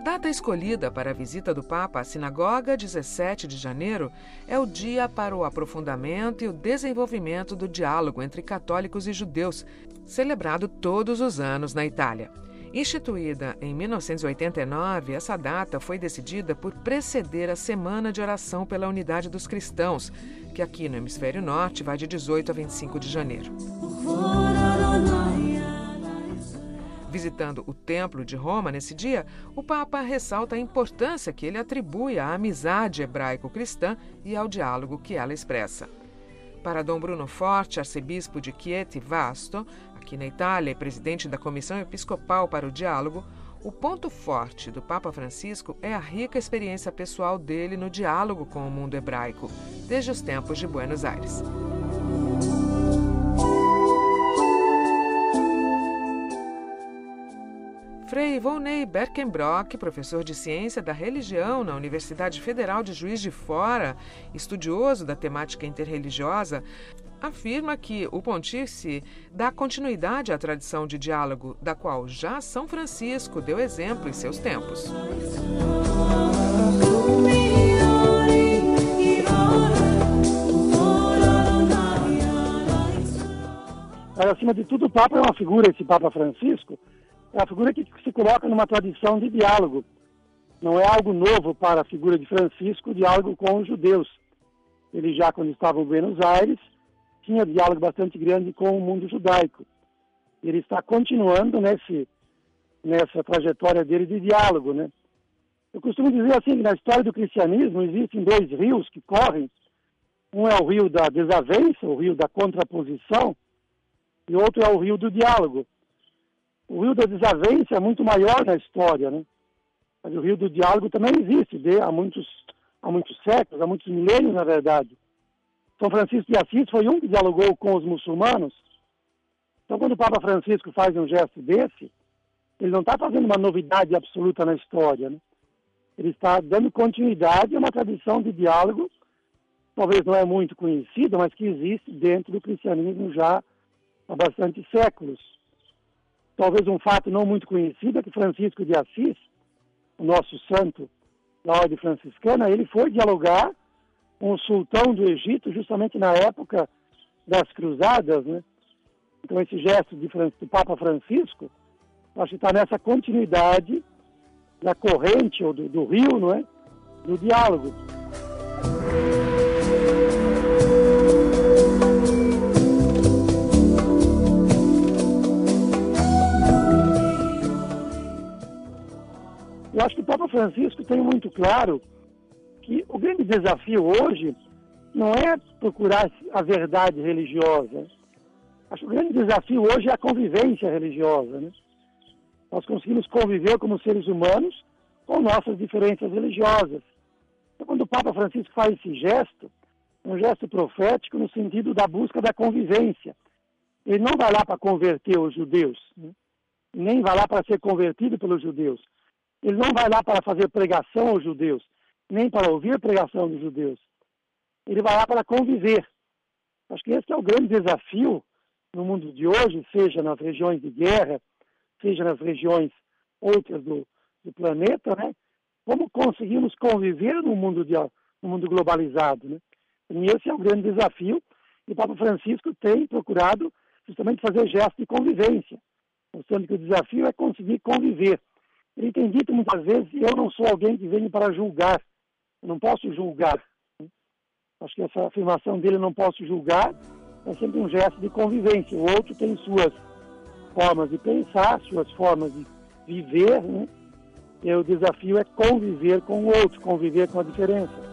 data escolhida para a visita do Papa à sinagoga, 17 de janeiro, é o dia para o aprofundamento e o desenvolvimento do diálogo entre católicos e judeus, celebrado todos os anos na Itália. Instituída em 1989, essa data foi decidida por preceder a Semana de Oração pela Unidade dos Cristãos, que aqui no Hemisfério Norte vai de 18 a 25 de janeiro. Visitando o Templo de Roma nesse dia, o Papa ressalta a importância que ele atribui à amizade hebraico-cristã e ao diálogo que ela expressa. Para Dom Bruno Forte, arcebispo de Chieti Vasto, aqui na Itália e presidente da Comissão Episcopal para o Diálogo, o ponto forte do Papa Francisco é a rica experiência pessoal dele no diálogo com o mundo hebraico, desde os tempos de Buenos Aires. Frei Volney Berkenbrock, professor de Ciência da Religião na Universidade Federal de Juiz de Fora, estudioso da temática interreligiosa, afirma que o pontífice dá continuidade à tradição de diálogo, da qual já São Francisco deu exemplo em seus tempos. Mas, acima de tudo, o Papa é uma figura, esse Papa Francisco, é uma figura que se coloca numa tradição de diálogo. Não é algo novo para a figura de Francisco, o diálogo com os judeus. Ele já, quando estava em Buenos Aires, tinha diálogo bastante grande com o mundo judaico. Ele está continuando nessa trajetória dele de diálogo, né? Eu costumo dizer assim, que na história do cristianismo existem dois rios que correm. Um é o rio da desavença, o rio da contraposição, e outro é o rio do diálogo. O rio da desavença é muito maior na história, né? Mas o rio do diálogo também existe, há muitos séculos, há muitos milênios, na verdade. São Francisco de Assis foi um que dialogou com os muçulmanos. Então, quando o Papa Francisco faz um gesto desse, ele não está fazendo uma novidade absoluta na história, né? Ele está dando continuidade a uma tradição de diálogo, talvez não é muito conhecida, mas que existe dentro do cristianismo já há bastante séculos. Talvez um fato não muito conhecido é que Francisco de Assis, o nosso santo da ordem franciscana, ele foi dialogar com o sultão do Egito justamente na época das cruzadas, né? Então esse gesto do Papa Francisco, acho que está nessa continuidade da corrente ou do rio, não é? Do diálogo. Eu acho que o Papa Francisco tem muito claro que o grande desafio hoje não é procurar a verdade religiosa. Acho que o grande desafio hoje é a convivência religiosa, né? Nós conseguimos conviver como seres humanos com nossas diferenças religiosas. Então, quando o Papa Francisco faz esse gesto, é um gesto profético no sentido da busca da convivência. Ele não vai lá para converter os judeus, né? Nem vai lá para ser convertido pelos judeus. Ele não vai lá para fazer pregação aos judeus, nem para ouvir a pregação dos judeus. Ele vai lá para conviver. Acho que esse é o grande desafio no mundo de hoje, seja nas regiões de guerra, seja nas regiões outras do planeta, né? Como conseguimos conviver no mundo globalizado, né? E esse é o grande desafio. E o Papa Francisco tem procurado justamente fazer gestos de convivência, mostrando que o desafio é conseguir conviver. Ele tem dito muitas vezes, eu não sou alguém que venho para julgar, eu não posso julgar. Acho que essa afirmação dele, eu não posso julgar, é sempre um gesto de convivência. O outro tem suas formas de pensar, suas formas de viver, né? E o desafio é conviver com o outro, conviver com a diferença.